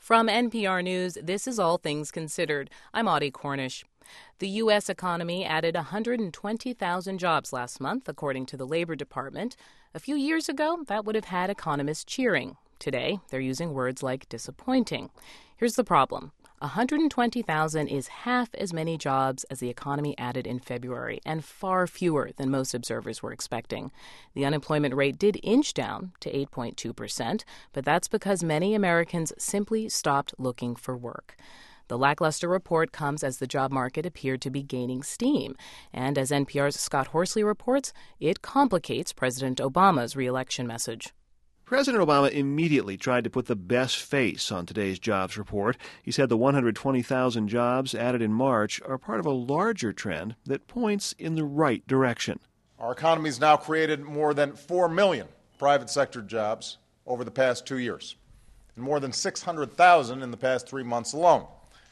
From NPR News, this is All Things Considered. I'm Audie Cornish. The U.S. economy added 120,000 jobs last month, according to the Labor Department. A few years ago, that would have had economists cheering. Today, they're using words like disappointing. Here's the problem. 120,000 is half as many jobs as the economy added in February, and far fewer than most observers were expecting. The unemployment rate did inch down to 8.2%, but that's because many Americans simply stopped looking for work. The lackluster report comes as the job market appeared to be gaining steam. And as NPR's Scott Horsley reports, it complicates President Obama's re-election message. President Obama immediately tried to put the best face on today's jobs report. He said the 120,000 jobs added in March are part of a larger trend that points in the right direction. Our economy has now created more than 4 million private sector jobs over the past 2 years, and more than 600,000 in the past 3 months alone.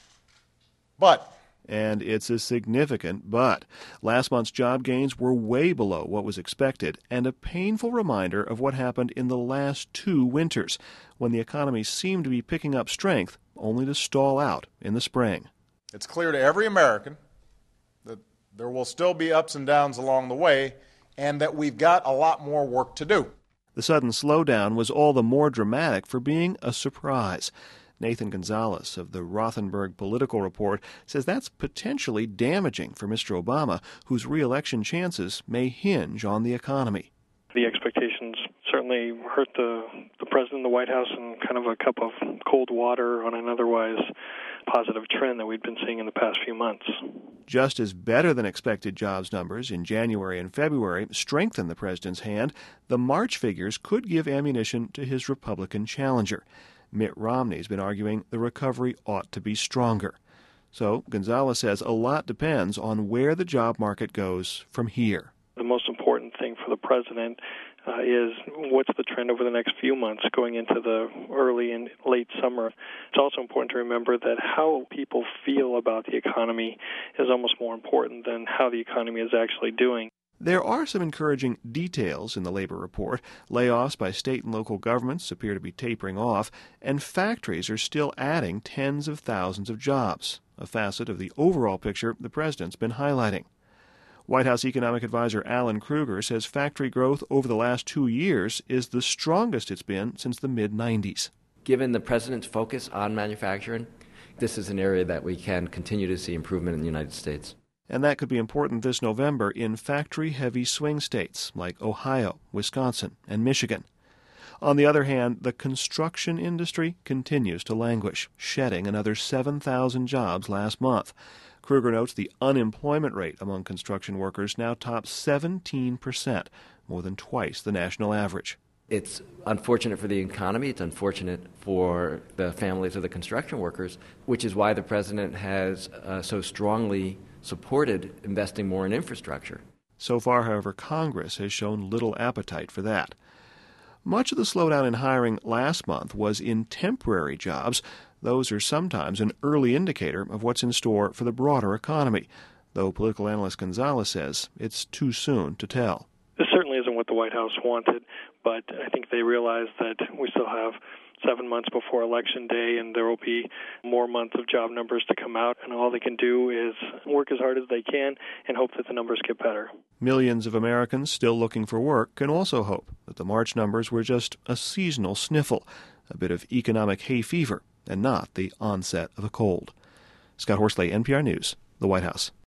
And it's a significant but. Last month's job gains were way below what was expected, and a painful reminder of what happened in the last 2 winters, when the economy seemed to be picking up strength, only to stall out in the spring. It's clear to every American that there will still be ups and downs along the way, and that we've got a lot more work to do. The sudden slowdown was all the more dramatic for being a surprise. Nathan Gonzalez of the Rothenberg Political Report says that's potentially damaging for Mr. Obama, whose re-election chances may hinge on the economy. The expectations certainly hurt the president and the White House in kind of a cup of cold water on an otherwise positive trend that we've been seeing in the past few months. Just as better-than-expected jobs numbers in January and February strengthened the president's hand, the March figures could give ammunition to his Republican challenger. Mitt Romney's been arguing the recovery ought to be stronger. So Gonzalez says a lot depends on where the job market goes from here. The most important thing for the president is what's the trend over the next few months going into the early and late summer. It's also important to remember that how people feel about the economy is almost more important than how the economy is actually doing. There are some encouraging details in the labor report. Layoffs by state and local governments appear to be tapering off, and factories are still adding tens of thousands of jobs, a facet of the overall picture the president's been highlighting. White House economic advisor Alan Krueger says factory growth over the last 2 years is the strongest it's been since the mid-'90s. Given the president's focus on manufacturing, this is an area that we can continue to see improvement in the United States. And that could be important this November in factory-heavy swing states like Ohio, Wisconsin, and Michigan. On the other hand, the construction industry continues to languish, shedding another 7,000 jobs last month. Krueger notes the unemployment rate among construction workers now tops 17%, more than twice the national average. It's unfortunate for the economy. It's unfortunate for the families of the construction workers, which is why the president has so strongly supported investing more in infrastructure. So far, however, Congress has shown little appetite for that. Much of the slowdown in hiring last month was in temporary jobs. Those are sometimes an early indicator of what's in store for the broader economy, though political analyst Gonzalez says it's too soon to tell. This certainly isn't what the White House wanted, but I think they realize that we still have 7 months before Election Day, and there will be more months of job numbers to come out, and all they can do is work as hard as they can and hope that the numbers get better. Millions of Americans still looking for work can also hope that the March numbers were just a seasonal sniffle, a bit of economic hay fever, and not the onset of a cold. Scott Horsley, NPR News, the White House.